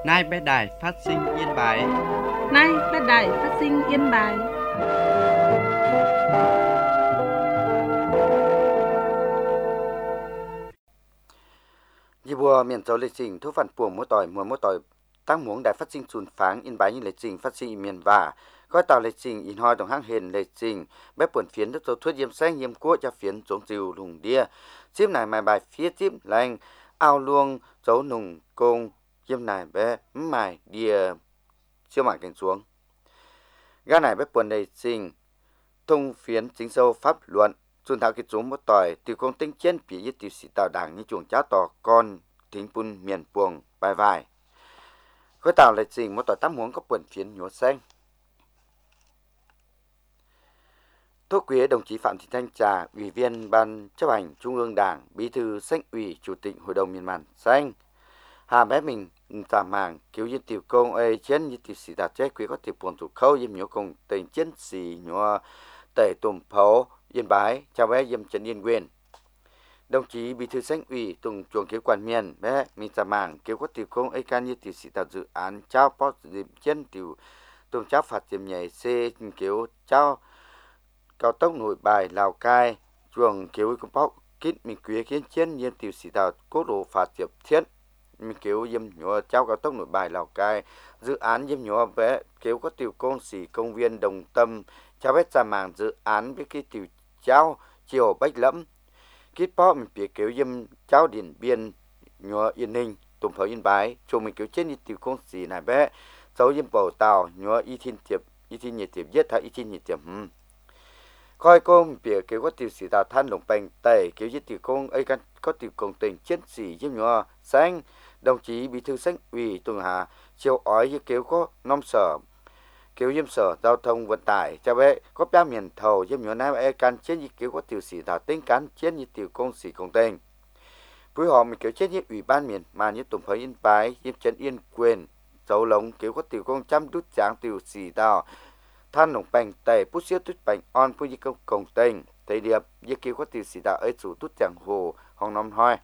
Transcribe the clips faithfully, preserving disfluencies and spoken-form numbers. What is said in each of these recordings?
Nay bé đài phát sinh Yên Bái. Nay bé đài phát sinh Yên Bái. Như bùa miền châu lịch trình thu phản buồng mỗi tỏi mùa mỗi tỏi tăng muốn đài phát sinh sùn pháng Yên Bái như lịch trình phát sinh miền và coi tàu lịch trình in hoi đồng hang hền lịch trình bé buồn phiến đất dấu thuyết yếm xanh yếm cua cho phiến giống dìu lùng đia chim này mài bài phía chim lành ao luông dấu nùng công chim này bé mài đia siêu mải cảnh xuống ga này bé buồn lịch trình thông phiến chính sâu pháp luận xuân thảo kết chúng một tỏi từ công tinh chiến bịยึt từ sĩ tạo đảng như chuồng cháo tỏ con thính bun miền buồng bài vải khối tạo lịch trình một tỏi tám muốn có buồn phiến nhúa xanh Thúc quý đồng chí Phạm Thị Thanh Trà, Ủy viên Ban chấp hành Trung ương Đảng, Bí thư Xanh ủy Chủ tịch Hội đồng miền Màn Xanh. Hà bé mình tà màng cứu dân tiểu công ấy chiến như tiểu sĩ đạt chế quý có tiểu buồn thủ khâu dìm nhớ cùng tình chiến sĩ nhớ tẩy tùm phấu Yên Bái chào bé dìm Trần Yên Nguyên. Đồng chí Bí thư Xanh ủy Tùng chuồng cứu quản miền bé mình tà màng cứu có tiểu công ấy can như tiểu sĩ đạt dự án trao bó dìm chiến tiểu tùm trao phạt dìm nhảy xe cứu trao cao tốc Nội Bài Lào Cai chuồng cứu công bóc kít mình quý kiến chiến nhiên tiểu sĩ tạo quốc lộ phạt diệp thiết mình cứu dâm nhựa trao cao tốc Nội Bài Lào Cai dự án dâm nhựa vẽ cứu có tiểu công sĩ công viên Đồng Tâm trao vết ra màng dự án với cái tiểu trao chiều Bách Lẫm kít bó mình bị cứu dâm trao Điện Biên nhựa Yên Ninh tùm phở Yên Bái cho mình cứu trên tiểu công sĩ này bé dấu dâm bầu tàu nhựa y thiên tiệp y thiên nhiệt tiệp giết hay y thiên nhiệt tiệp coi công biểu kêu có tiểu sĩ tạo than lồng bành tẩy kêu với tiểu công ấy can có tiểu công tình chiến sĩ giúp nhỏ xanh đồng chí Bí thư Xanh ủy Tùng Hà chiều ói với kêu có năm sở kêu giúp sở giao thông vận tải cho bé có ba miền thầu giúp nhỏ nam ấy can chiến với kêu có tiểu sĩ tạo tính cán chiến với tiểu công sĩ công tình với họ mình kêu chiến với ủy ban miền mà như Tùng Phơi Yên Bái giúp Trần Yên Quyền dấu lồng kêu có tiểu công chăm đút tráng tiểu sĩ tạo than lồng bành tẩy bút xíu tút bành on phu như công công tình thấy điệp như kêu có tiểu sĩ đạo ấy chủ tút chẳng hồ hòng năm hoi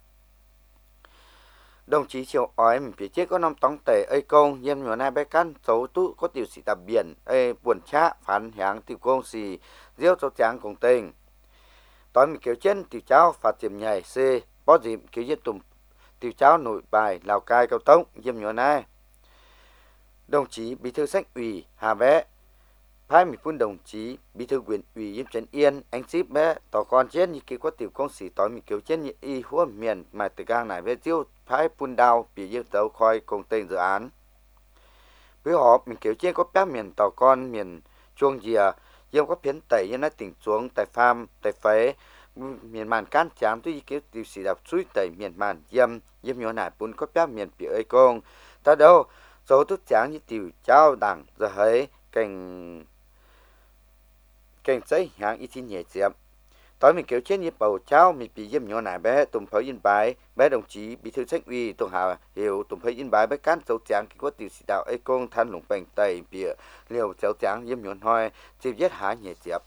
đồng chí chiều ói mình phía trước có năm tóng tẩy ấy công nhiêm nhỏ này bé căn xấu tút có tiểu sĩ đạo biển ấy buồn chá phán háng tiểu công xì diêu cho tráng công tình tối mình kêu chân tiểu cháu phạt tiệm nhảy c bó dìm kêu giết tùm tiểu cháu Nội Bài Lào Cai cao tốc nhiêm nhỏ này đồng chí Bí thư Xanh ủy Hà Bé hai mươi phút đồng chí Bí thư huyện ủy Yêm Trấn Yên anh ship bé tỏ con chết như kia có tiểu công sĩ tối mình kiểu chết như y hua miền mà từ gang này về tiêu hai phun đào bị yêu tấu khoi công tên dự án với họ mình kiểu chết có bé miền tỏ con miền chuông dìa Yêm có phiến tẩy như nó tỉnh xuống tại farm tại phế miền màn can chám tuy kiểu tiểu sĩ đạp suối tẩy miền màn Yêm Yêm nhỏ này phun có bé miền bị ơi công ta đâu số tốt tráng như tiểu trao đảng giờ ấy cảnh cảnh giấy hàng ít tin nhẹ chậm tối mình kéo chết như bầu cháu mình bị dâm nhỏ nải bé Tùng Phơi Yên Bái bé đồng chí Bí thư Xanh ủy Tùng Hà hiểu Tùng Phơi Yên Bái bé cán dấu trắng khi có tiểu sĩ đạo ấy công than lủng bành tẩy bịa liều dấu trắng dâm nhỏ hoi chịu giết há nhẹ chậm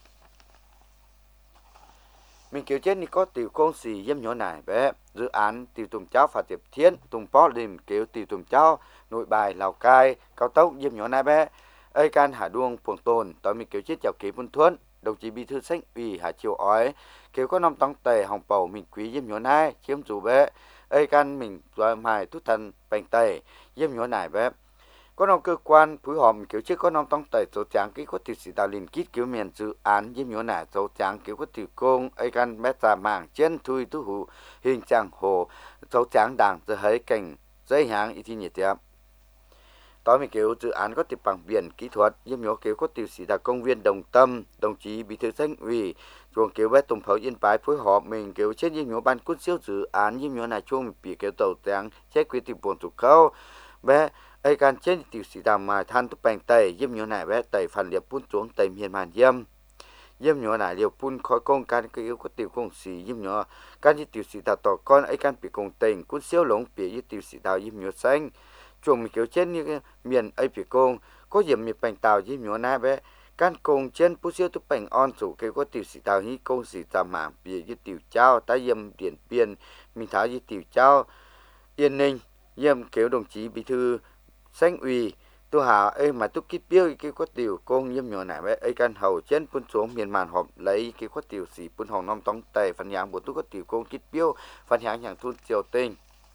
mình kéo chết như có tiểu công sĩ dâm nhỏ nải bé dự án tiểu Tùng cháu phạt tiệp thiên Tùng bó liền kéo tiểu Tùng cháu Nội Bài Lào Cai cao tốc dâm nhỏ nải bé ấy can Hà Đuông Phường Tồn tối mình kéo chết chào kế vun thuẫn đồng chí Bí thư Xanh ủy Hà Chiều ói kêu có năm tông tề hồng bầu mình quý dâm nhỏ nai chiếm chủ bé ấy can mình rồi mài thút thần bành tề dâm nhỏ nải bé có năm cơ quan phối hợp kiểu trước có năm tông tề số tráng kỹ có tiểu sĩ đạo liền kít cứu miền dự án dâm nhỏ nải số tráng kỹ có tiểu công ấy can bé già mảng trên thui tu hủ hình trạng hồ số tráng đảng giờ thấy cảnh dây hàng ít nhiệt tiệm tối mình kêu dự án có tiệp bằng biển kỹ thuật dâm nhỏ kêu có tiểu sĩ đạo công viên Đồng Tâm đồng chí Bí thư Xanh ủy chuồng kêu bé Tùng Phơi Yên Bái phối hợp mình kêu chết dâm nhỏ ban cút siêu dự án dâm nhỏ này chuông mình bị kêu tàu trắng chết quy tiệp buồn thủ khâu bé ấy can chết tiểu sĩ đạo mà than tụp bành tẩy dâm nhỏ này bé tẩy phản liệp phun xuống tẩy miền màn dâm dâm nhỏ này liều phun khói công can kêu có tiểu công sĩ dâm nhỏ can như tiểu sĩ đạo tỏ con ấy can bị công tình cút siêu lống bị như tiểu sĩ đạo dâm nhỏ xanh chuồng mình kiểu trên như miền ấy phía công có điểm miền bành tàu với nhỏ na bé can công trên bút siêu tụp bành on chủ kêu có tiểu sĩ tàu như công sĩ tàu mạng bị với tiểu trao tái yếm Điện Biên mình tháo với tiểu trao Yên Ninh yếm kéo đồng chí bí thư Xanh ủy tu hà ấy mà tu kít biêu cái quát tiểu công yếm nhỏ này bé ấy can hầu trên pun xuống miền màn họp lấy cái quát tiểu sĩ pun hồng năm tông tề phần nhang bộ tu quát tiểu công kít biêu phần nhang hàng thun triều tinh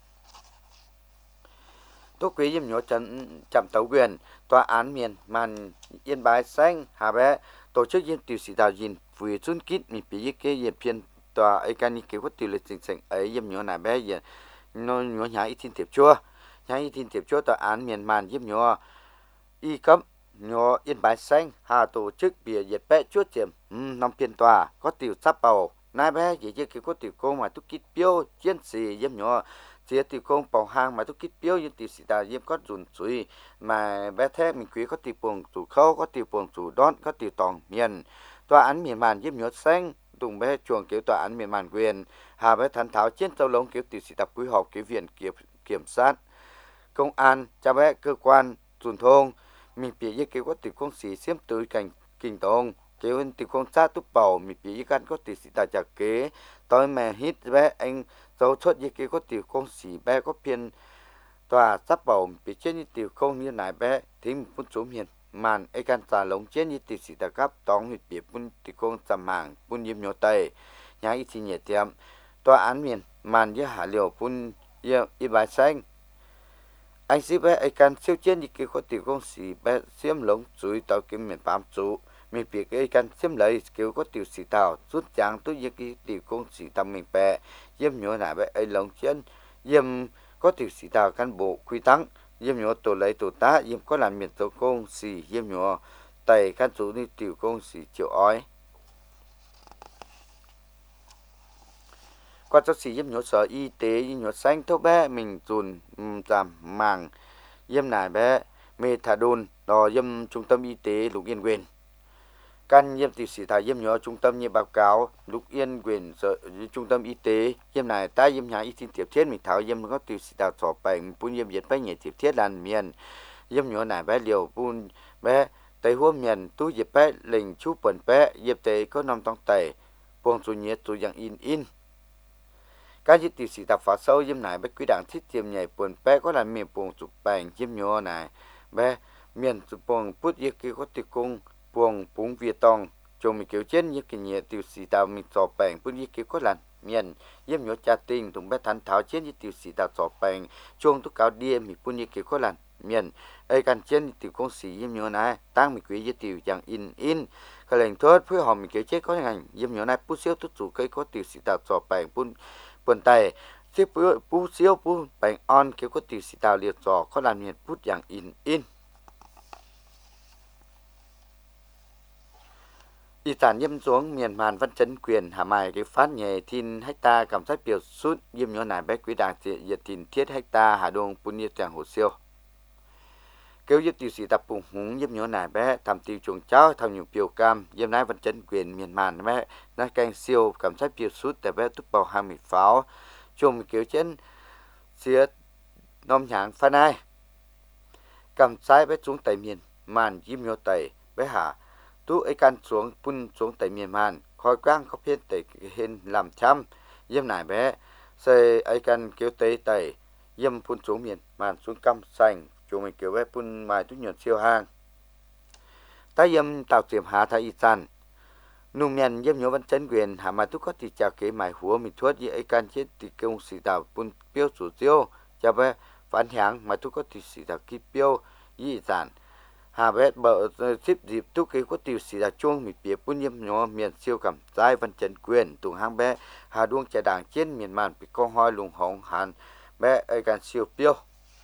tu quý yếm nhỏ chậm chậm tấu quyền tòa án miền màn Yên Bái Xanh hà bé tổ chức yếm tiểu sĩ đào dìn vui xuân kít mình bị cái yếm phiên tòa ấy can cái quát tiểu lịch trình sành ấy yếm nhỏ này bé yếm nó nhỏ nhá ít thiên tiệp chua nhá ít thiên tiệp chua tòa án miền màn yếm nhỏ y cấp nhỏ Yên Bái Xanh hà tổ chức bìa dệt bé chuốt chiếm năm phiên tòa có tiểu sắp bầu nai bé chỉ chỉ cái có tiểu công mà tu kít biêu chiến sĩ yếm nhỏ chỉ tiểu công bảo hàng mà tu kít biêu như tiểu sĩ ta yếm có run suy mà bé thế mình quý có tiểu buồng chủ khâu có tiểu buồng chủ đón có tiểu tòng miền tòa án miền màn yếm nhỏ xanh tùng bé chuồng kiểu tòa án miền màn quyền hà bé thán tháo chiến châu lông kiểu tiểu sĩ tập quy họp kiểu viện kiểm kiểm sát công an cha bé cơ quan truyền thông mình bị như kiểu có tiểu công sĩ xiêm tới cảnh kinh tông kiểu anh tiểu công sát túc bảo mình bị như can có tiểu sĩ ta chặt kế tôi mà hít bé anh dấu xuất như kiểu có tiểu công sĩ bé có phiên tòa sắp bảo bị chết như tiểu công như này bé thì mình phun xuống miền màn ai can trả lông chết như tiểu sĩ ta cấp tòng huyệt bị phun tiểu công sầm mảng phun yếm nhỏ tây nhà ít thì nhẹ tiệm tòa án miền màn với hạ liều phun Yên Bái Xanh anh sĩ bé ai can siêu chiến như kia có tiểu công sĩ bé xiêm lông chuối tàu kiếm miền bám chủ mình bị cái can xiêm lấy kiểu có tiểu sĩ tàu rút trắng tôi như cái tiểu công sĩ tầm mình bé yếm nhỏ lại bé ai lông chiến yếm có tiểu sĩ tàu cán bộ quy tăng yếm nhỏ tổ lấy tổ tá yếm có làm miền tổ công sĩ yếm nhỏ tẩy can chủ như tiểu công sĩ chịu ói qua cho sĩ yếm nhỏ sở y tế yếm nhỏ xanh thâu bé mình dùn giảm màng yếm này bé methadone đò yếm trung tâm y tế Lục Yên quyền căn yếm tiểu sĩ thải yếm nhỏ trung tâm như báo cáo Lục Yên quyền sở trung tâm y tế yếm này ta yếm nhà y tin tiếp thiết mình tháo yếm có tiểu sĩ thảo sọ bệnh pun yếm yết bé nhẹ tiếp thiết làn miền yếm nhỏ này bé liều pun bé tây hôm miền tu yết bé lệnh chú bẩn bé yết tây có năm tông tây buông chủ nhiệt chủ dạng in in các dịch tiểu sĩ tập phá sâu yếm này bé quý đảng thiết tiêm nhảy buồn bé có là miền buông chụp bành yếm nhỏ này bé miền chụp buông bút yết kia có tiểu cung buông búng việt tòng chồng mình kiểu chết như cái nhẹ tiểu sĩ tàu mình sọ bành bút yết kia có là miền yếm nhỏ cha tình thùng bé thán tháo chết như tiểu sĩ tàu sọ bành chuông tu cáo đia mình bút yết kia có là miền ai cần chết tiểu công sĩ yếm nhỏ này tăng mình quý yết tiểu dạng in in cái lệnh thốt phối hợp mình kiểu chết có ngành yếm nhỏ này bút xíu tốt chủ cây có tiểu sĩ tàu sọ bành bút buồn tay chiếc bút xíu bút bánh on kiểu có tiểu sĩ tàu liệt giò có làm nhiệt bút dạng in in y sản yếm xuống miền màn văn chấn quyền hà mài cái phát nhẹ thiên hecta cảm giác biểu sút yếm nhỏ này bé quý đảng diệt thìn thiết hecta hà đông bún nhiệt tràng hồ siêu kêu yếm tiểu sĩ tập bùng húng yếm nhỏ này bé tham tiêu chuồng cháo tham nhiều biểu cam yếm này văn chấn quyền miền màn bé nó canh siêu cảm giác biểu sútแต่bé túc bào hai mươi pháo chung kiểu trên xía nom nhang phan ai cầm sai bé xuống tại miền màn yếm nhỏ tẩy bé hạ tu ấy can xuống pun xuống tại miền màn khói quang có phiên tại hình làm trăm yếm này bé xây ấy can kiểu tây tẩy yếm pun xuống miền màn xuống cam xanh chung mình kiểu bé pun mài tu nhọn siêu hang ta yếm tạo tiệm hạ thái y san nung miền yếm nhỏ văn chấn quyền hạ mà tu có thì chào kế mài húa mình thuốc như ấy can chết thì công sĩ tạo pun tiêu chủ tiêu cho bé phản響mà tu có thì sĩ tạo kí tiêu y sản hà bé bờ xếp dịp tu kế có tiểu sĩ tạo chuông mình bịa pun yếm nhỏ miền siêu cảm giai văn chấn quyền tùng hang bé hà đuông trà đảng trên miền màn bị con hoi lùng hồng hàn bé ấy can siêu tiêu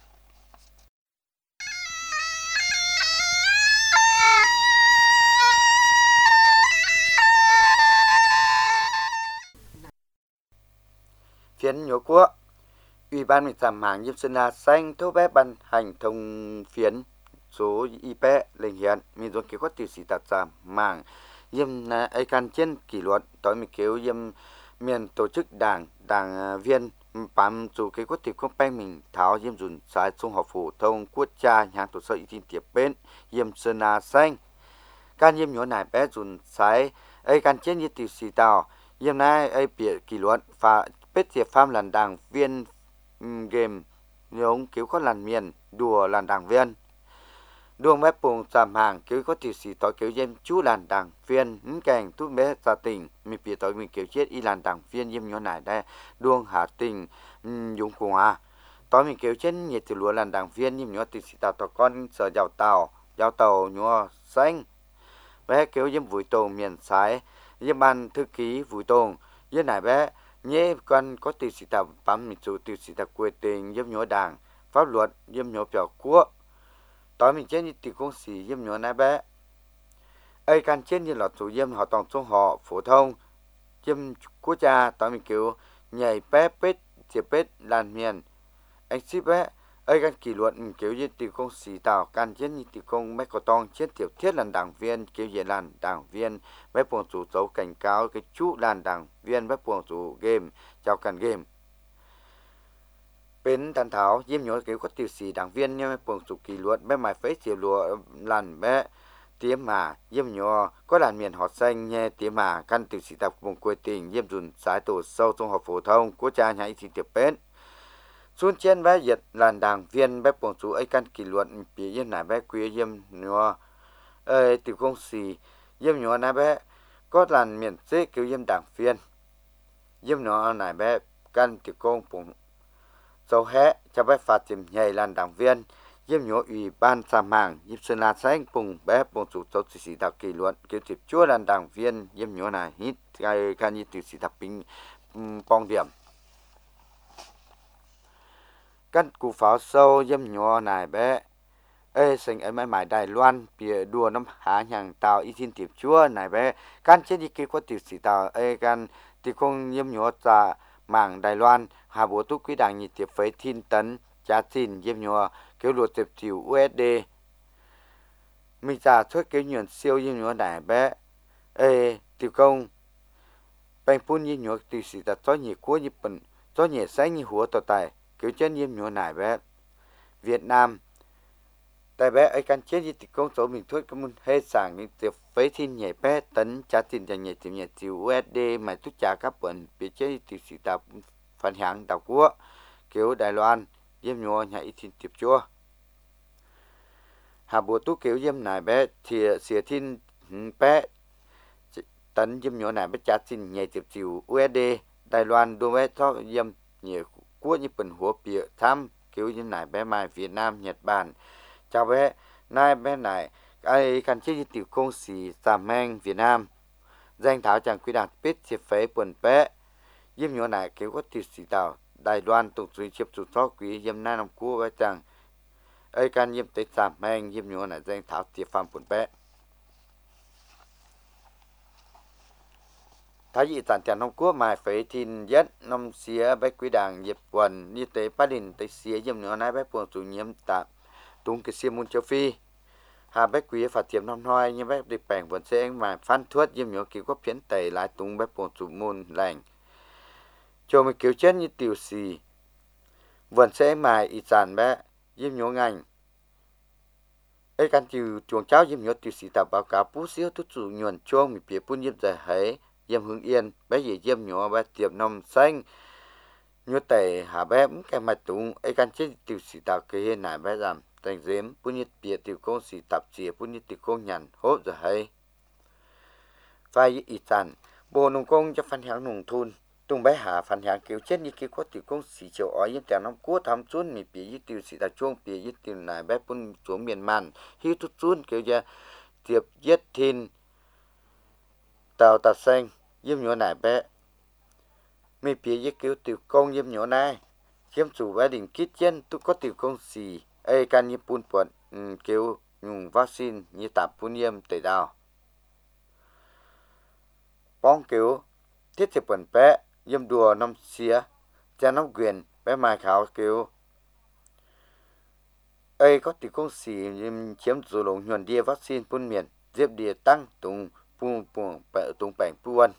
phiến nhỏ của Ủy ban mình giảm hàng Yếm Sơn La Xanh thô bé ban hành thông phiến số i pê lệnh hiện mình dùng kiểu có tiểu sĩ tạt giảm mảng Yếm ai can trên kỷ luật tối mình kêu Yếm miền tổ chức đảng đảng viên bám dù cái có tiểu không banh mình tháo Yếm dùng sai trung học phổ thông quốc gia nhà tổ sở y tín tiếp bên Yếm Sơn La Xanh can Yếm nhỏ này bé dùng sai ai can trên như tiểu sĩ tàu Yếm này ai bị kỷ luật và bết diệt pham lần đảng viên um, game nhóm cứu có làn miền đùa làn đảng viên đuông mép bùng giảm hàng cứu có tiểu sĩ tội cứu dêm chú làn đảng viên ứng kèng tút mé gia tỉnh mi phía tội mình cứu chết y làn đảng viên dêm nhỏ nải đây đuông hà tình dùng cùng à tối mình cứu chết nhiệt từ lúa làn đảng viên dêm nhỏ tiểu sĩ tàu tàu con sở giàu tàu giàu tàu nhỏ xanh bé cứu dêm vui tồn miền sái dêm ban thư ký vui tồn dêm nải bé nhé con có tiểu sĩ tàu bám mình chủ tiểu sĩ tàu quê tình dêm nhỏ đảng pháp luật dêm nhỏ biểu quốc tối mình chết như tiểu công sĩ dêm nhỏ nãy bé ai can chết như là chủ dêm họ toàn số họ phổ thông dêm quốc gia tối mình kêu nhảy bé pết chia pết làn miền anh ship bé ai can kỷ luật mình kêu như tiểu công sĩ tàu can chết như tiểu công mấy cổ tông chết tiểu thiết làn đảng viên kêu về làn đảng viên mấy buồng chủ dấu cảnh cáo cái chú làn đảng viên mấy buồng chủ game chào cần game bên thành thảo diêm nhỏ kiểu có tiểu sĩ đảng viên nhưng buồng chủ kỷ luật bé mày phế chiều lúa làn bé tiếng mà diêm nhỏ có làn miền họ xanh nghe tiếng mà căn tiểu sĩ tập buồng quê tình diêm dùn sái tổ sâu trong học phổ thông của cha nhảy thì tiệp bên xuân trên bé dịch làn đảng viên bé buồng chủ ấy căn kỷ luật bị diêm nải bé quý diêm nhỏ ơi tiểu công sĩ diêm nhỏ nãy bé có làn miền dễ kiểu diêm đảng viên diêm nhỏ nãy bé căn tiểu công buồng dấu hé cho bé phạt tìm nhảy làn đảng viên diêm nhỏ ủy ban sàm hàng diêm sơn la xanh cùng bé buồng chủ dấu tiểu sĩ đặc kỷ luật kiểu tiếp chúa làn đảng viên diêm nhỏ này hít cái cái như tiểu sĩ đặc bình phong điểm căn cụ pháo sâu diêm nhỏ này bé ê sinh ấy mãi mãi Đài Loan bìa đùa năm há nhàng tàu y xin tiếp chúa này bé căn chết đi kia có tiểu sĩ tàu ê căn thì không diêm nhỏ ra mảng Đài Loan hà bố túc quý đảng nhị tiếp với thiên tấn giá xin diêm nhỏ kêu luật tiếp chiều u ét đê mình giả thuyết kêu nhuận siêu diêm nhỏ này bé ê tiểu công bánh phun diêm nhỏ tiểu sĩ tàu cho nhị quốc nhị bẩn cho nhị sáng nhị húa tàu tài kêu chân diêm nhỏ này bé Việt Nam tại bé ấy căn chết như thì công số mình thuyết có một hết sàng những tiệp phế thiên nhảy bé tấn trả tiền cho nhảy tiền nhảy chiều u ét đê mà tất cả các bệnh bị chết thì sự tập phản hạng đảo quốc kiểu Đài Loan diêm nhỏ nhảy thiên tiệp chúa hà bộ tú kiểu diêm này bé thì xỉa thiên bé tấn diêm nhỏ này bé trả tiền nhảy tiệp chiều u ét đê Đài Loan đôi bé cho diêm nhảy quốc như bệnh hùa bịa tham kiểu diêm này bé mai Việt Nam Nhật Bản chào bé nay bé này ai cần chơi tiểu công sĩ giảm mang Việt Nam danh thảo chẳng quy đạt biết chia phế buồn bé diêm nhỏ này kiểu có tiểu sĩ tàu Đài Loan tục duy chiếp chủ so quý diêm na năm cua bé chẳng ai cần diêm tới giảm mang diêm nhỏ này danh thảo tiệp phạm buồn bé thái dị tản tiền năm cua mà phế thiên nhất năm xía bé quý đảng diệp quần như tế bá đình tới xía diêm nhỏ này bé buồn chủ nhiệm tạm tung cái xiêm môn châu Phi hà bách quý phạt tiệm năm hoài như bách đi bèn vẫn sẽ mà phan thuất diêm nhỏ kiểu có phiến tẩy lại tung bách bồn chủ môn lành cho mình kiểu chết như tiểu xì vẫn sẽ mà ít dàn bé diêm nhỏ ngành ấy căn chịu chuồng cháu diêm nhỏ tiểu xì tập báo cáo bú xíu tốt chủ nhuận cho mình bịa buôn diêm giải hấy diêm hướng yên bé gì diêm nhỏ bé tiệm năm xanh như tẩy hà bé cái mặt tung ấy căn chết tiểu xì tập kia này bé giảm thành dếm bún nhiệt bia tiểu công sĩ tập chia bún nhiệt tiểu công nhàn hốt rồi hay vai ít dàn bộ nông công cho phân hạng nông thôn tung bé hà phân hạng kiểu chết như kiểu có tiểu công sĩ chiều ói những tiền năm cua tham chuôn mi bia như tiểu sĩ ta chuông bia như tiểu này bé bún xuống miền man hiu chút chuôn kiểu giờ tiệp giết thiên tàu tạt xanh diêm nhỏ này bé mi bia như kiểu tiểu công diêm nhỏ này chiếm chủ gia đình kít chân tu có tiểu công sĩ ai can như phun quận kêu dùng vaccine như tạp phun yếm tẩy đào bóng kêu thiết chế quần bé yếm đùa năm xía cha năm quyền bé mai khảo kêu ai có tiểu công sĩ chiếm chủ lồng nhuận địa vaccine phun miền diệp địa tăng tung phun phun bẹ tung bẻng phun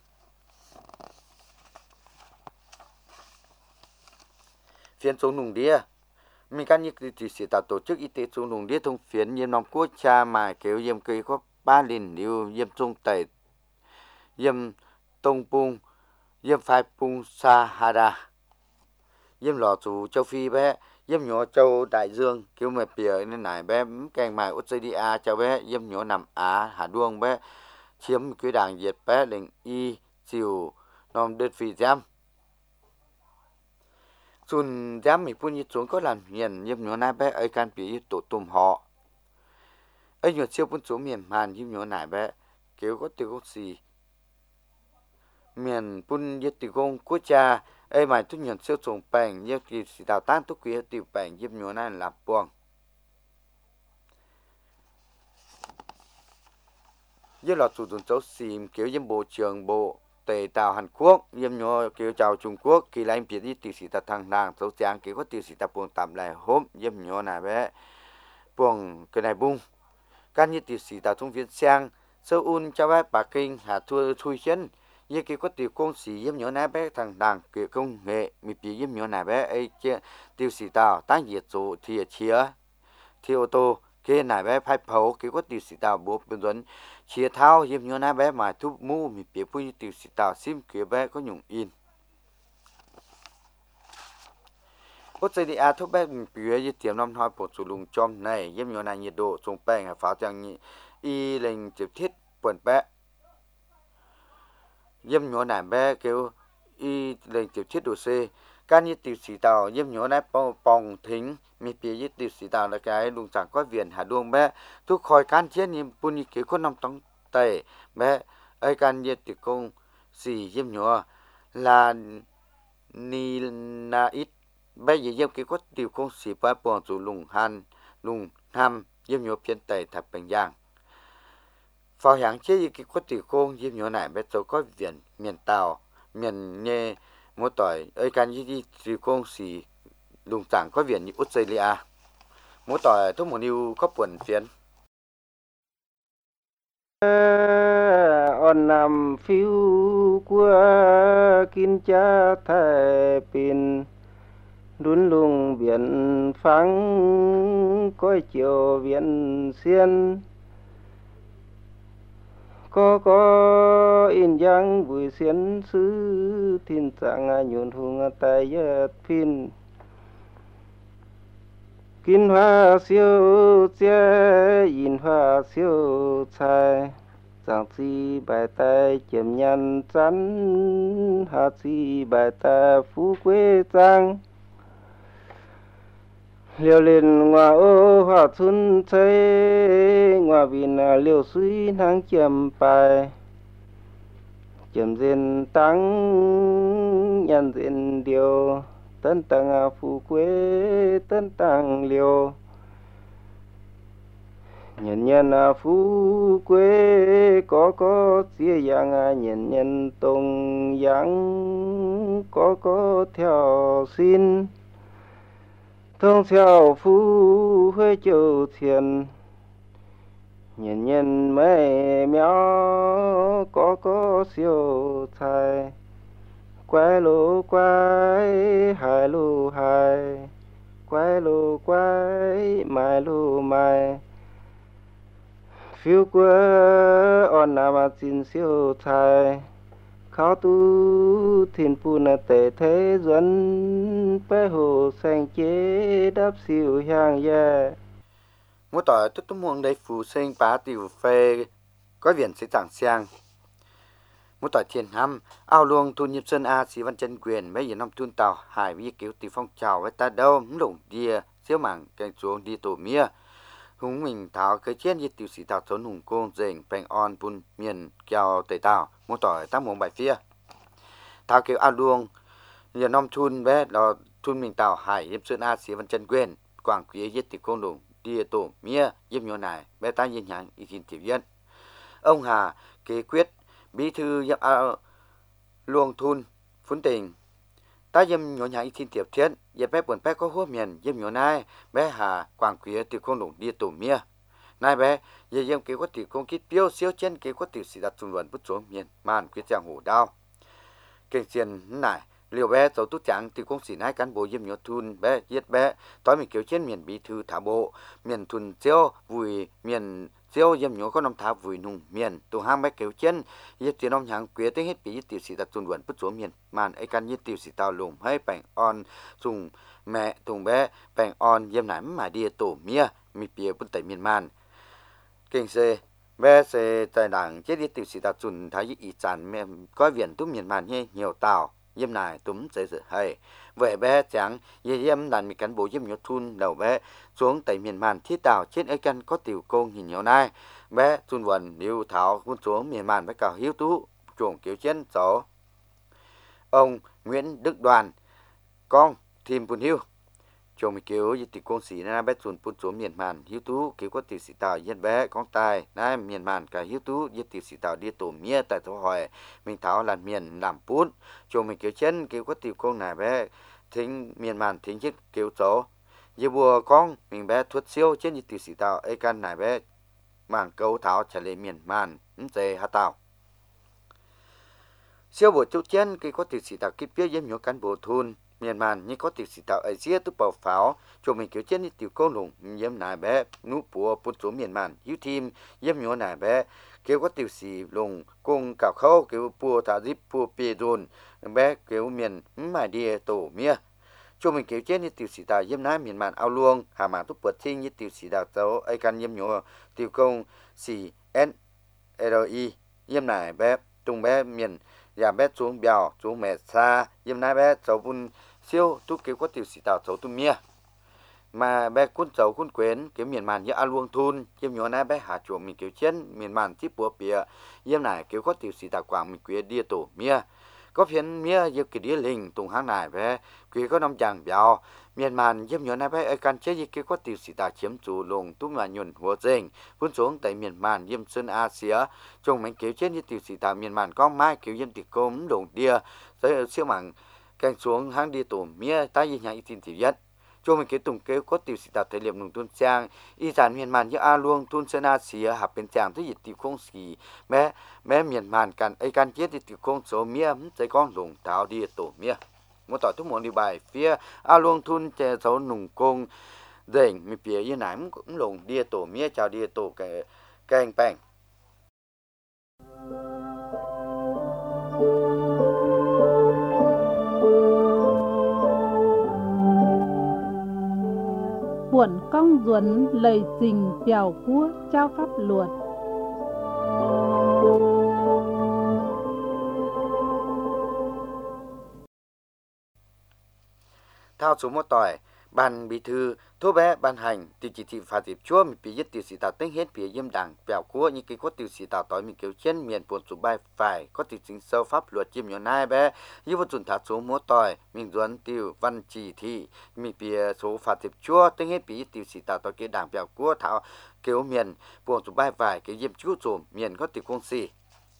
phiên số nùng địa mình can như thì sẽ tạo tổ chức y tế xuống vùng địa thông phiến như năm quốc cha mà kiểu yếm cây có ba lần yêu yếm trung tẩy yếm tông pung yếm phai pung sahara yếm lò chủ châu phi bé yếm nhỏ châu đại dương kêu mẹ bìa nên nải bé kèng mài Australia cho bé yếm nhỏ nằm Á Hà Đuông bé chiếm cái đảng Việt bé lệnh y chiều nom đơn vị giam xuân giam mình phun như xuống có làm miền yếm nhỏ nải bé ấy can bị tổ tùm họ ấy nhỏ siêu phun xuống miền Hàn yếm nhỏ nải bé kêu có tiêu có gì miền phun như tiêu công quốc gia ấy mà tôi nhận siêu trồng bèn như kỳ sĩ đào tan tôi quý tiêu bèn yếm nhỏ nải làm buông với là chủ tịch châu xìm kiểu yếm bộ trưởng bộ tề tàu Hàn Quốc yếm nhỏ kiểu chào Trung Quốc kỳ lại biết đi tiêu sĩ ta thằng nàng châu giang kiểu có tiêu sĩ ta buông tạm lại hôm yếm nhỏ nải bé buông cái này bung can như tiêu sĩ ta thông viên sang Seoul cho bé Bắc Kinh Hà Thua Thui Hiến như kiểu có tiêu công sĩ yếm nhỏ nải bé thằng nàng kiểu công nghệ mi bị yếm nhỏ nải bé ấy kia tiêu sĩ tàu tán nhiệt số thì chia thì ô tô kia nải bé phải phẫu kiểu có tiêu sĩ tàu bộ bên dẫn chia thao yếm nhỏ nải bé mà thu mu mi bị phu tiêu sĩ tàu sim kiểu bé có nhung in Australia thuốc bé bìa như tiềm năm hai bộ chủ lùng chom này yếm nhỏ nải nhiệt độ xuống bèn hà pháo chẳng nhị y lệnh trực thiết quần bé yếm nhỏ nải bé kêu y lệnh trực thiết độ C can như tiêu sĩ tàu yếm nhỏ nải bong bong thính mi bìa như tiêu sĩ tàu là cái lùng chẳng có viện Hà Đuông bé thuốc khỏi can chiến như phu như kiểu có năm tông tây bé ấy can như tiêu công sĩ yếm nhỏ là ni na ít bây giờ yếm kiểu có tiêu công sĩ ba bọn chủ lùng Han lùng Nam yếm nhỏ phiên tây thập bình giang phao hàng chế như cái có tiêu công yếm nhỏ này bé tôi có viện miền Tàu miền nhẹ mỗi tuổi ấy can như đi tiêu công sĩ lùng chẳng có viện như Australia mỗi tuổi tôi muốn yêu có buồn phiền on nằm phiêu qua kinh cha thề pin đun lùng biển phẳng coi chiều biển xiên có có in giang bùi xiên sứ thiên trạng nhuận hùng tay yết pin kinh hoa siêu chế in hoa siêu trai giang chi bài tay chém nhăn chắn hạ chi bài tay phú quê giang liều lên ngoa ô hoa xuân chơi ngoa vin liều suy nắng chém bài chém diện tăng nhăn diện điều tân tăng phú quê tân tăng liều nhân nhân phú quê có có chia yang nhân nhân tông yang có có theo xin thông theo phú huế châu thiền nhân nhân mấy méo có có siêu thai quái lô quái hai lô hai quái lô quái mai lô mai phiêu quê on nam chín siêu thai khao tu thiên phu na tề thế dẫn bé hồ sang chế đáp siêu hàng ye mỗi tuổi tôi tôi muốn đây phù sinh bá tiểu phê có viện sẽ chẳng sang mỗi tuổi thiên năm ao luông thu nhịp sơn a sĩ văn chân quyền mấy giờ năm tuôn tàu hải vi kiểu tỷ phong trào với ta đâu lủng đia xíu mảng cành xuống đi tổ mía hùng mình tháo cái chiến như tiểu sĩ thảo trốn hùng côn dền bèn on bun miền kèo tây tàu mỗi tuổi ta muốn bài phía tháo kiểu ao luông giờ năm thun bé là thun mình tàu hải nhịp sơn a sĩ văn chân quyền quảng quý giết tỷ côn lủng đi tổ mía yếm nhỏ này bé ta nhìn nhận ý kiến tiểu viên ông Hà kế quyết bí thư yếm ao luông thun phun tình ta yếm nhỏ nhà ý kiến tiểu thiên yếm bé buồn bé có hố miền yếm nhỏ này bé Hà quảng quý tiểu côn lủng đi tổ mía này bé yếm yếm kế có tiểu công kít biêu siêu trên kế có tiểu sĩ đặt trung luận bút số miền màn quyết giang hồ đao kênh tiền này liều bé cháu tút chẳng thì cũng chỉ hai cán bộ yếm nhỏ thun bé giết bé tối mình kiểu trên miền bí thư thả bộ miền thun chiêu vùi miền siêu yếm nhớ có năm tháo vùi nùng miền tụ ham bé kéo chân yết tiền ông hàng quế tới hết bị yết tiểu sĩ đặt tuần quần bất số miền màn ấy căn yết tiểu sĩ tàu lùm hay bảnh on dùng mẹ tùng bé bảnh on yếm nải mà đi tổ mía mi bìa bất tẩy miền màn kinh xe bé xe tại đảng chết yết tiểu sĩ đặt tuần thái yết ý chán mẹ có viện tú miền màn như nhiều tàu yếm nải túm dễ dễ hay vậy bé chẳng yếm đàn mi cán bộ yếm nhớ thun đầu bé xuống tại miền màn thiết tàu trên ấy căn có tiểu công nhìn nhiều nay bé tuần quần điêu thảo quân xuống miền màn bé cào hiếu tú chuồng kiểu chiến số ông Nguyễn Đức Đoàn con team bùn hiu chồng mình kiểu như tỷ công sĩ na bé tuần quân xuống miền màn hiếu tú kiểu có tiểu sĩ tàu yên bé con tài na miền màn cả hiếu tú như tiểu sĩ tàu đi tổ mía tại thổ hỏi mình thảo là miền làm bún chồng mình kiểu chiến kiểu có tiểu công này bé thính miền màn thính chết kiểu số như bùa con mình bé thuật siêu trên như tiểu sĩ tàu ấy căn này bé mảng câu tháo trả lời miền màn dễ hát tàu siêu bộ chủ chiến khi có tiểu sĩ tàu kịp biết yếm nhớ cán bộ thôn miền màn như có tiểu sĩ tàu ấy xía tu bảo pháo cho mình kiểu chiến như tiểu công lùng yếm này bé nụ bùa bút số miền màn hiếu team yếm nhớ này bé kiểu có tiểu sĩ lùng cùng cào khâu kiểu bùa thả zip bùa bê đồn bé kiểu miền mài đi tổ mía cho mình kiểu chết như tiểu sĩ tàu yếm nái miền màn ao luông hà màn tu bật thiên như tiểu sĩ tàu tàu ấy căn yếm nhớ tiểu công xì en rờ i yếm này bé tung bé miền giảm bé xuống bèo xuống mẹ xa yếm nái bé cháu bún siêu tu kiểu có tiểu sĩ tàu cháu tu mía mà bé cuốn cháu cuốn quyến kiểu miền màn như ao luông thun yếm nhớ nái bé hạ chuồng mình kiểu chết miền màn tiếp bùa bìa yếm này kiểu có tiểu sĩ tàu quảng mình quyến đi tổ mía có phiền mía như cái đĩa linh tung hàng này bé quý có năm chàng béo miền màn yếm nhớ này bé ở căn chế như cái có tiểu sĩ tàu chiếm chủ lùng tung mà nhuần hồ dình vun xuống tại miền màn yếm sơn Asia trong mấy kiểu chết như tiểu sĩ tàu miền màn có mai kiểu yếm tiệc cơm đồng đia tới siêu mảng càng xuống hàng đi tổ mía tai như nhà y tin tiểu nhất cho mình cái tùng kêu có tiểu sĩ tàu thể liệm nùng tuôn trang y sản miền màn như a luông tuôn sơn Asia hợp bên chàng tới dịch tiểu không xì bé bé miền màn cần ấy can chết thì tiểu không số mía thấy con lùng tháo đi tổ mía một tỏi thuốc món đi bài phía a luông thun che số nùng công dành mi phía như nãy cũng lùng đi tổ mía chào đi tổ cái cái anh bèn buồn công duẩn lời trình bèo cua trao pháp luật thao số một tỏi ban bí thư thô bé ban hành từ chỉ thị phạt dịp chúa mình bị giết tiểu sĩ tàu tính hết phía yếm đảng bèo cua như cái có tiểu sĩ tàu tỏi mình kiểu trên miền buồn số bài phải có tiểu chính sâu pháp luật chiêm nhỏ nai bé như một chuẩn thảo số một tỏi mình duẩn tiểu văn chỉ thị mình bị số phạt dịp chúa tính hết bị tiểu sĩ tàu tỏi cái đảng bèo cua thảo kiểu miền buồn số bài phải cái yếm chú rùm miền có tiểu công sĩ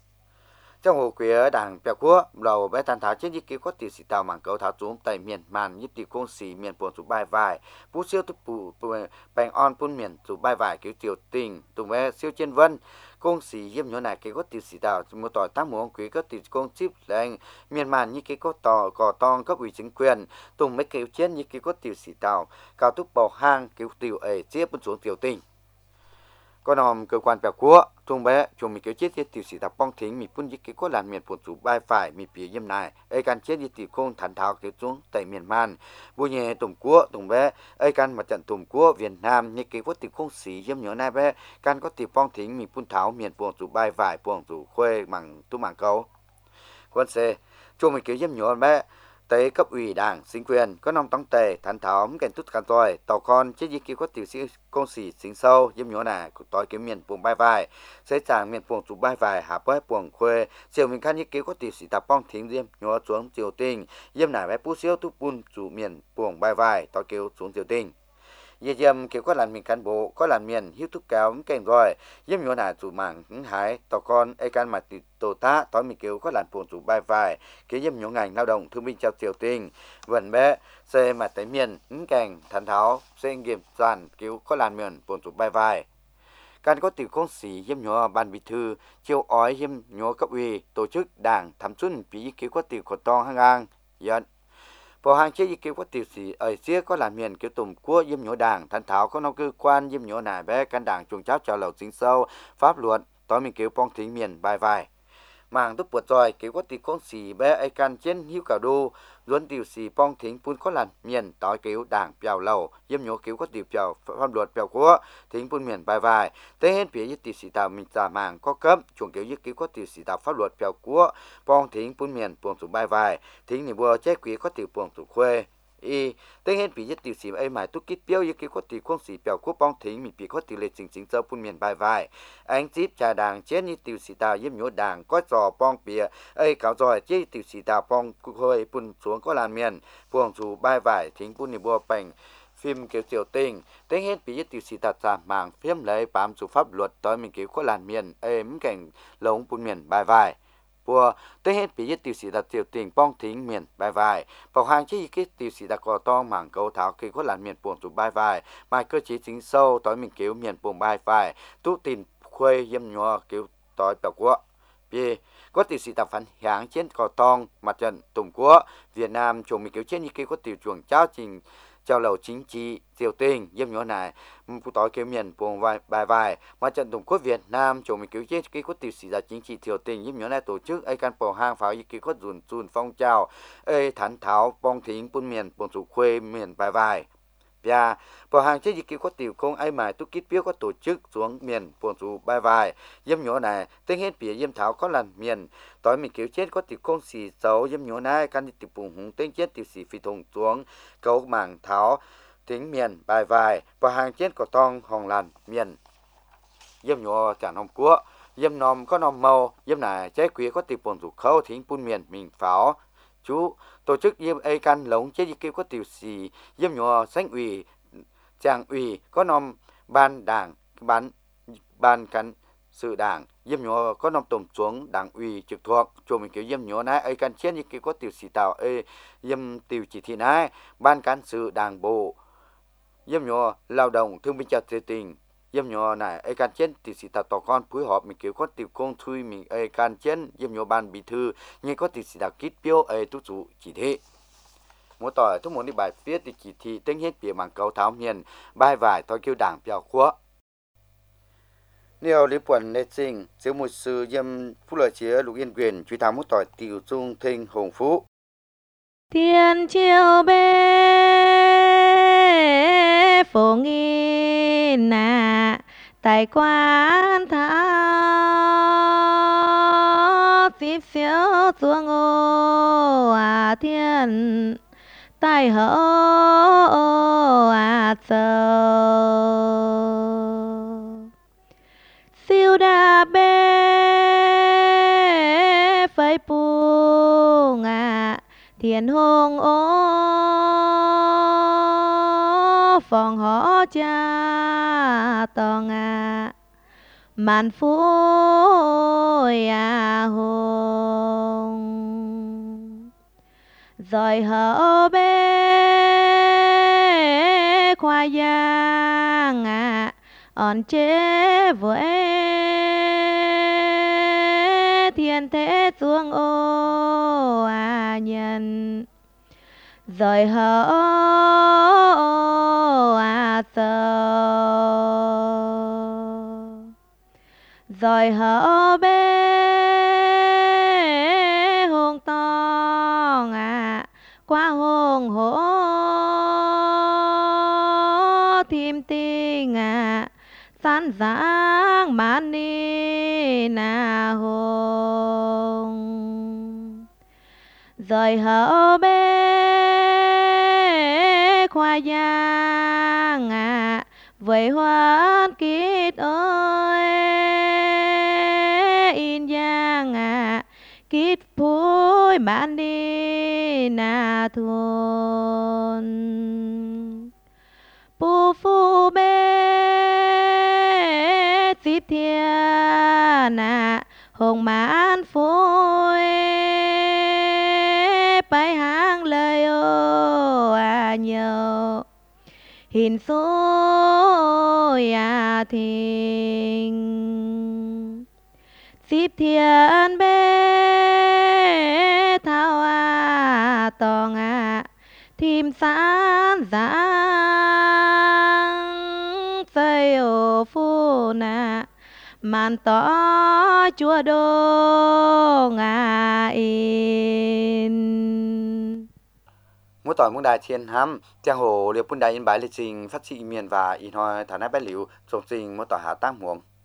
trong hồ quế đảng bèo cua đầu bé tàn tháo trên những cái có tiểu sĩ tàu mảng cầu tháo xuống tại miền màn như tiểu công sĩ miền buồn số bài vải bút siêu tu bù bành on bún miền số bài vải kiểu tiểu tình tùng bé siêu trên vân công sĩ yếm nhỏ này cái có tiểu sĩ tàu một tỏi tám mùa quế có tiểu công chip lệnh miền màn như cái có tò cò tong cấp ủy chính quyền tùng mấy kiểu trên như cái có tiểu sĩ tàu cao túc bò hang kiểu tiểu ấy tiếp bún xuống tiểu tình có nòm cơ quan bèo cua thùng bé chúng mình kiểu chết thì tiểu sĩ tập bong thính mình phun cái có làm miền buồn chủ bài phải mình phía yếm này ấy can chết thì tiểu không thản tháo kiểu xuống tại miền man bu nhẹ tùng cua tùng bé ấy can mặt trận tùng cua Việt Nam như cái có tiểu không xí yếm nhỏ này bé can có tiểu bong thính mình phun tháo miền buồn chủ bài phải buồn chủ khuê bằng tu mảng câu quân xe chúng mình kiểu yếm nhỏ bé tới cấp ủy đảng chính quyền có nông tống tề thản tháo cảnh tốt cả tôi tàu con chết gì kia có tiểu sĩ công sĩ chính sâu yếm nhỏ này của tôi cái miền buồng bài vải sẽ chẳng miền buồng chủ bài vải hạ bói buồng khuê chiều mình khăn như kia có tiểu sĩ tập bong thính yếm nhỏ xuống triều tinh yếm này bé pu siêu tu bun chủ miền buồng bài vải tôi kêu xuống triều tinh Ye yếm kiểu có làm miền cán bộ có làm miền hiếu thúc cáo cảnh rồi yếm nhỏ này chủ mảng hái tàu con ai can mặt tổ ta tối mình kiểu có làm buồn chủ bài vải cái yếm nhỏ ngành lao động thương binh trao triều tinh vẫn bé xe mà tới miền cảnh thản tháo xe nghiệm toàn kiểu có làm miền buồn chủ bài vải can có tiểu công sĩ yếm nhỏ ban bí thư chiêu ói yếm nhỏ cấp ủy tổ chức đảng thẩm xuân bí kiểu có tiểu của to hang ngang nhận Bỏ hàng chế y kêu có tiểu sĩ ở xía có làm miền kiểu tùm của yếm nhổ đảng thành thảo có nông cơ quan yếm nhổ nải bé căn đảng chuồng cháo chào lầu chính sâu pháp luật tối mình kêu bong thính miền bài vài màng tốt bột rồi kêu có tiểu con xì bé ai can trên hiu cả đô luân tiểu sĩ bong thính phun có làm miền tối kêu đảng chào lầu yếm nhổ kêu có tiểu chào pháp luật chào của thính phun miền bài vài tế hết phía tiểu sĩ tàu mình trả màng có cấp chuồng kêu kêu có tiểu sĩ tàu pháp luật chào của bong thính phun miền buông sụp bài vài thính này bùa chế quý có tiểu buông sụp khuê y tế hết vì nhất tiểu sĩ ấy mà tu kít béo như cái có tiểu con sĩ béo của bong thính mình bị có tiểu lệ chính chính châu phun miền bài vài anh chip trà đàng chết như tiểu sĩ tàu yếm nhổ đàng có trò bong bìa ấy cáo rồi chế tiểu sĩ tàu bong khơi phun xuống có làn miền buông chủ bài vài thính phun này bùa bành phim kiểu tiểu tình tế hết vì nhất tiểu sĩ tàu giảm màng phim lấy bám chủ pháp luật tới mình kiểu có làn miền ấy những cảnh lống phun miền bài vài bùa tới hết bị nhất tiểu sĩ đặt tiểu tình bong thính miền bài vài bảo hàng chế cái tiểu sĩ đặt cò to mảng câu tháo khi có làn miền buồn tụ bài vài mai cơ chế chính sâu tối mình kiểu miền buồn bài vài tu tin khuê yếm nhọ kiểu tối bảo quốc bì có tiểu sĩ tập phản hãng trên cò tong mặt trận tùng quốc Việt Nam chồng mình kiểu trên như kia có tiểu chuồng cháo trình chào lầu chính trị tiểu tình yếm nhọ này phụ tối kiểu miền buồn vài bài vài mặt trận tùng quốc Việt Nam chồng mình kiểu trên cái có tiểu sĩ là chính trị tiểu tình yếm nhọ này tổ chức ai can bỏ hang pháo như kia có dùn dùn phong trào ai thản tháo bong thính buôn miền buôn chủ khuê miền bài vài bia bỏ hàng chế như kia có tiểu công ai mà tu kít biết có tổ chức xuống miền buôn chủ bài vài yếm nhọ này tên hết bìa yếm tháo có lần miền tối mình kiểu chết có tiểu công xì xấu yếm nhọ này can đi tiểu bùng hùng tên chết tiểu sĩ phi thùng xuống cấu mảng tháo tính miền bài vài và hàng chết có tong hồng làn miền yếm nhọ trả nông quốc yếm nòm có nòm màu yếm này trái quý có tiểu buồn chủ khâu thính buôn miền mình pháo chú tổ chức yếm ai can lống chế kêu có tiểu sĩ yếm nhọ sánh ủy chàng ủy có nòm ban đảng ban ban cán sự đảng yếm nhọ có nòm tổng xuống đảng ủy trực thuộc chùa mình kêu yếm nhọ này ai can chết như kêu có tiểu sĩ tàu ê yếm tiểu chỉ thị này ban cán sự đảng bộ yếm nhọ lao động thương binh chặt tự tình yếm nhọ này ai can chết tiểu sĩ tàu tỏ con phối hợp mình kêu có tiểu công thui mình ai can chết yếm nhọ ban bí thư nhưng có tiểu sĩ tàu kít biểu ai tu chủ chỉ thị mỗi tỏiทุก môn đi bài viết thì chỉ thị tính hết bìa mảng câu tháo miền bài vải thôi kêu đảng biểu khóa nếu lý quần lê sinh giữa một sự yếm phú lợi chế lục yên quyền truy thám mỗi tỏi tiểu dung thinh hồng phú thiên chiều bê phổ nghi nà tại quan tháo tiếp xíu xuống ô à thiên tại hở à sâu siêu đà bê phơi buông à thiên hùng ô phòng họ cha tòng à màn phôi à hùng rồi hở bê khoa giang à on chế với thiên thế xuống ô à nhân rồi hở à sâu rồi hở bê hùng tong à qua hùng hổ thêm tình à san giang man đi na hùng rồi hở bê khoa giang à với hoan kít ơi in giang à kít phối man đi na thôn pu phu bê tiếp thiên à hồng mãn phôi bay hàng lời ô à nhiều hình xôi à thình tiếp thiên bê thao à tòng à kim sáng giáng xây ô phu na màn tỏ chúa đô ngà in mỗi tỏi mỗi đại thiên hâm giang hồ liệp quân đại yên bái lịch trình phát trị miền và in hoa thả nát bét liu trồng trình mỗi tỏi hạ tăng muộn